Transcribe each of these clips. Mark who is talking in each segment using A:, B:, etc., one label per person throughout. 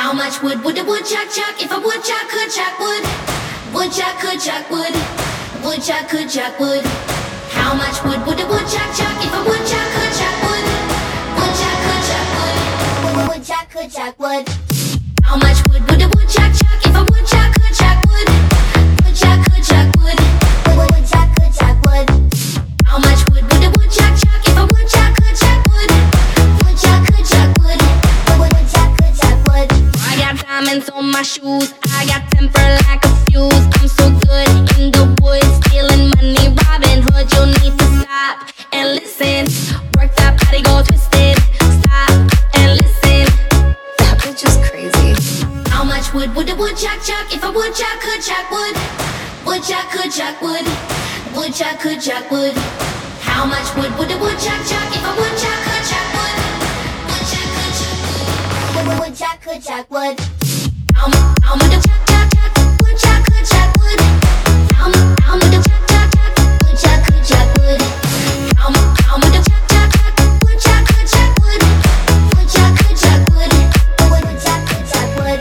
A: How much would a woodchuck chuck if a woodchuck could chuck wood? Woodchuck could chuck wood. Woodchuck could chuck wood. How much would a woodchuck chuck if a woodchuck could chuck wood? Woodchuck could chuck wood. Woodchuck could chuck wood. How much would a woodchuck chuck if a woodchuck could chuck wood? Woodchuck could chuck wood. Woodchuck could chuck wood. How much would a woodchuck chuck if a woodchuck could chuck wood? Woodchuck could chuck wood. Woodchuck could chuck wood. I got diamonds on my shoes. I got temper like a fuse. I'm so good in the woods, stealing money, Robin Hood. You'll need to stop and listen. Work that body, go twisted. Stop and listen. That bitch is crazy. How much would a woodchuck chuck if a woodchuck could chuck wood? Woodchuck could chuck wood. Woodchuck could chuck wood. How much would a woodchuck chuck if a woodchuck could chuck wood? Woodchuck could chuck wood. Woodchuck could chuck wood. How much a chuck chuck chuck woodchuck could chuck wood? How much a chuck chuck chuck woodchuck could chuck wood? How much a chuck chuck chuck woodchuck could chuck wood? Woodchuck could chuck wood. Woodchuck could chuck wood.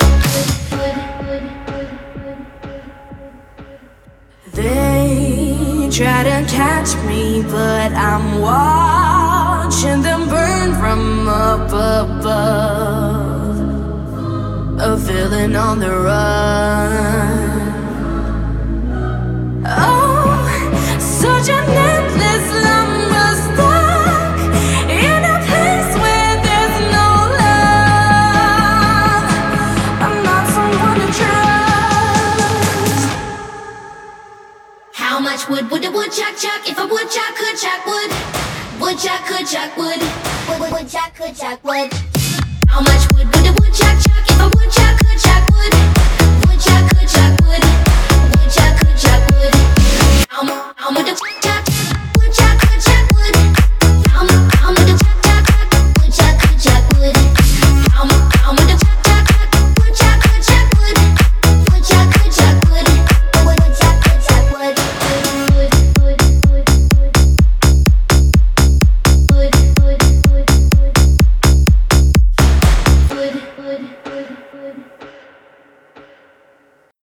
B: They try to catch me, but I'm watching them burn from up above. A villain on the run. Oh, such an endless lumber stuck in a place where there's no love. I'm not someone to trust.
A: How much would a woodchuck chuck if a woodchuck could chuck wood? Woodchuck could chuck wood. Woodchuck could chuck wood. How much would a woodchuck chuck if a woodchuck could chuck wood? Woodchuck could chuck wood. Woodchuck could chuck wood. How much